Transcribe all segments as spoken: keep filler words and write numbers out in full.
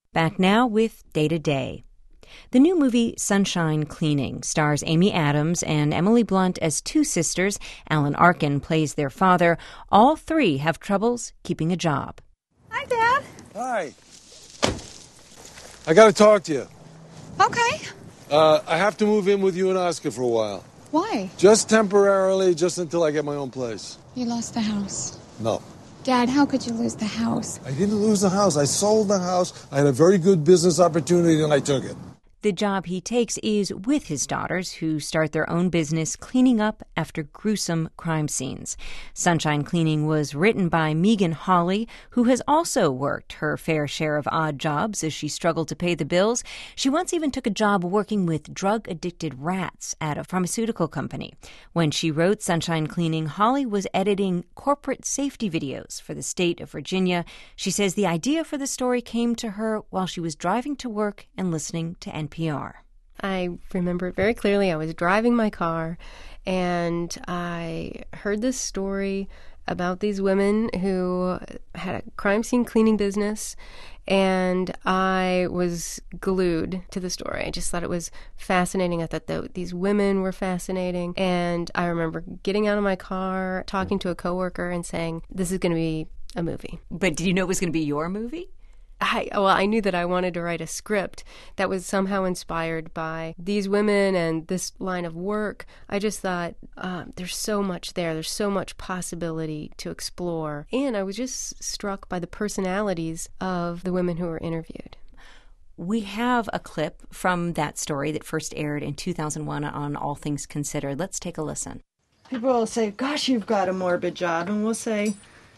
Back now with Day to Day. The new movie Sunshine Cleaning stars Amy Adams and Emily Blunt as two sisters. Alan Arkin plays their father. All three have troubles keeping a job. Hi, Dad. Hi. I got to talk to you. Okay. Uh, I have to move in with you and Oscar for a while. Why? Just temporarily, just until I get my own place. You lost the house. No. Dad, how could you lose the house? I didn't lose the house. I sold the house. I had a very good business opportunity, and I took it. The job he takes is with his daughters, who start their own business cleaning up after gruesome crime scenes. Sunshine Cleaning was written by Megan Hawley, who has also worked her fair share of odd jobs as she struggled to pay the bills. She once even took a job working with drug-addicted rats at a pharmaceutical company. When she wrote Sunshine Cleaning, Hawley was editing corporate safety videos for the state of Virginia. She says the idea for the story came to her while she was driving to work and listening to N P R. I remember it very clearly. I was driving my car, and I heard this story about these women who had a crime scene cleaning business, and I was glued to the story. I just thought it was fascinating. I thought that these women were fascinating, and I remember getting out of my car, talking to a coworker, and saying, this is going to be a movie. But did you know it was going to be your movie? I, well, I knew that I wanted to write a script that was somehow inspired by these women and this line of work. I just thought uh, there's so much there. There's so much possibility to explore. And I was just struck by the personalities of the women who were interviewed. We have a clip from that story that first aired in two thousand one on All Things Considered. Let's take a listen. People will say, gosh, you've got a morbid job. And we'll say,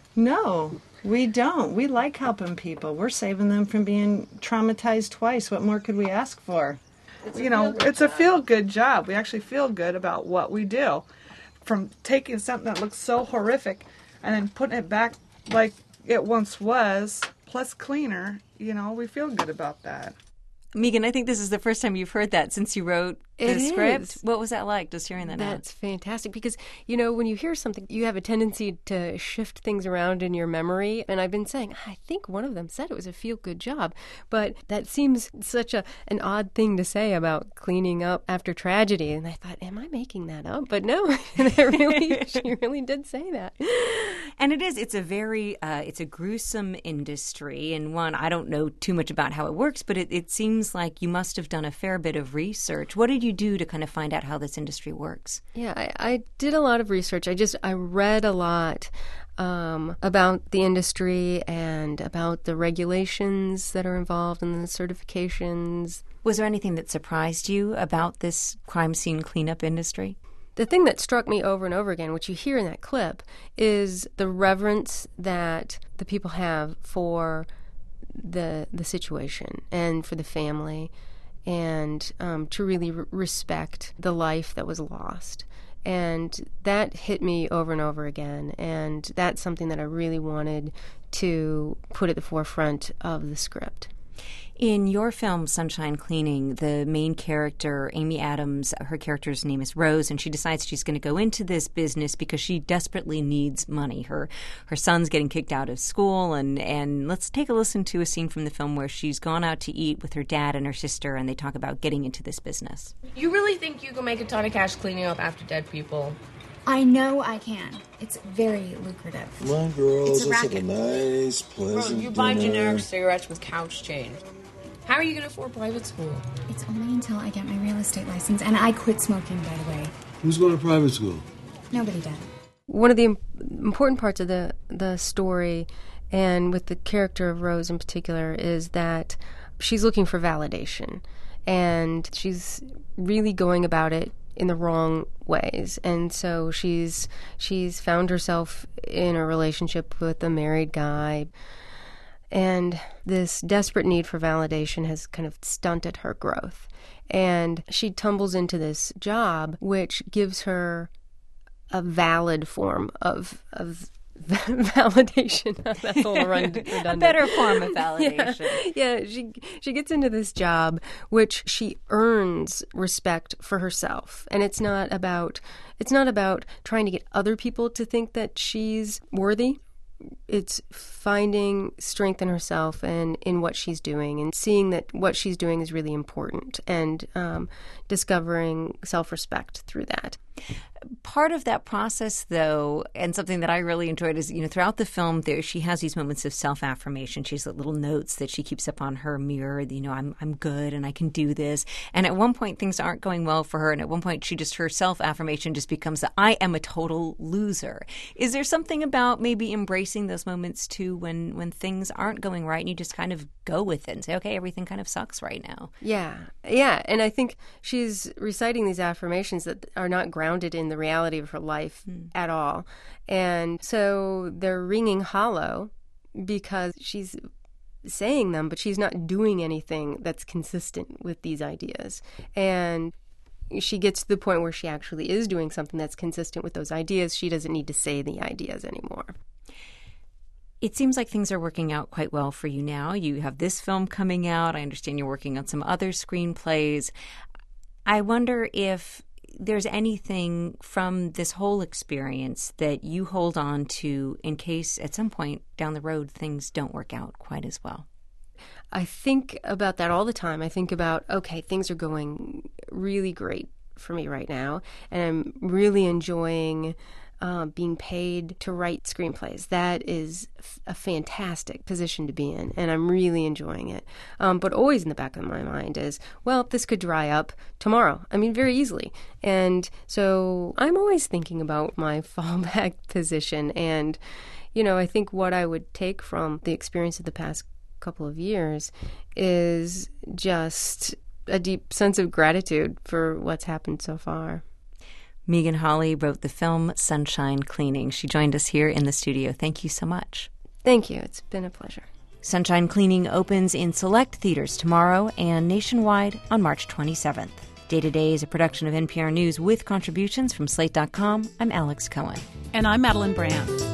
no. We don't. We like helping people. We're saving them from being traumatized twice. What more could we ask for? You know, it's a feel-good job. We actually feel good about what we do. From taking something that looks so horrific and then putting it back like it once was, plus cleaner, you know, we feel good about that. Megan, I think this is the first time you've heard that since you wrote the It script. is. What was that like, just hearing that That's out? fantastic because, you know, when you hear something, you have a tendency to shift things around in your memory. And I've been saying, I think one of them said it was a feel-good job. But that seems such a an odd thing to say about cleaning up after tragedy. And I thought, am I making that up? But no, that really, she really did say that. And it is. It's a very, uh, it's a gruesome industry. And one, I don't know too much about how it works, but it, it seems like you must have done a fair bit of research. What did you do to kind of find out how this industry works? Yeah, I, I did a lot of research. I just, I read a lot um, about the industry and about the regulations that are involved and the certifications. Was there anything that surprised you about this crime scene cleanup industry? The thing that struck me over and over again, which you hear in that clip, is the reverence that the people have for the the situation and for the family, and um, to really re- respect the life that was lost. And that hit me over and over again, and that's something that I really wanted to put at the forefront of the script. In your film, Sunshine Cleaning, the main character, Amy Adams, her character's name is Rose, and she decides she's going to go into this business because she desperately needs money. Her her son's getting kicked out of school, and, and let's take a listen to a scene from the film where she's gone out to eat with her dad and her sister, and they talk about getting into this business. You really think you can make a ton of cash cleaning up after dead people? I know I can. It's very lucrative. Come on, girls. It's a Let's have a racket. nice, pleasant Bro, you buy dinner. generic cigarettes with couch change. How are you going to afford private school? It's only until I get my real estate license, and I quit smoking, by the way. Who's going to private school? Nobody did. One of the im- important parts of the, the story, and with the character of Rose in particular, is that she's looking for validation. And she's really going about it in the wrong ways. And so she's she's found herself in a relationship with a married guy. And this desperate need for validation has kind of stunted her growth. And she tumbles into this job, which gives her a valid form of of validation. That's a little redundant. A better form of validation. Yeah, yeah, she she gets into this job, which she earns respect for herself, and it's not about it's not about trying to get other people to think that she's worthy. it's finding strength in herself and in what she's doing, and seeing that what she's doing is really important, and um, discovering self-respect through that. Part of that process, though, and something that I really enjoyed is, you know, throughout the film, there she has these moments of self-affirmation. She has little notes that she keeps up on her mirror. You know, I'm I'm good and I can do this. And at one point, things aren't going well for her. And at one point, she just her self-affirmation just becomes, I am a total loser. Is there something about maybe embracing those moments too, when when things aren't going right, and you just kind of go with it and say, okay, everything kind of sucks right now? Yeah, yeah. And I think she's reciting these affirmations that are not grounded in the reality of her life mm. at all. And so they're ringing hollow because she's saying them, but she's not doing anything that's consistent with these ideas. And she gets to the point where she actually is doing something that's consistent with those ideas. She doesn't need to say the ideas anymore. It seems like things are working out quite well for you now. You have this film coming out. I understand you're working on some other screenplays. I wonder if there's anything from this whole experience that you hold on to in case at some point down the road things don't work out quite as well. I think about that all the time. I think about, okay, things are going really great for me right now, and I'm really enjoying Uh, being paid to write screenplays. That is f- a fantastic position to be in, and I'm really enjoying it. Um, but always in the back of my mind is, well, this could dry up tomorrow. I mean, very easily. And so I'm always thinking about my fallback position. And, you know, I think what I would take from the experience of the past couple of years is just a deep sense of gratitude for what's happened so far. Megan Hawley wrote the film Sunshine Cleaning. She joined us here in the studio. Thank you so much. Thank you. It's been a pleasure. Sunshine Cleaning opens in select theaters tomorrow and nationwide on March twenty-seventh. Day to Day is a production of N P R News with contributions from Slate dot com. I'm Alex Cohen. And I'm Madeline Brand.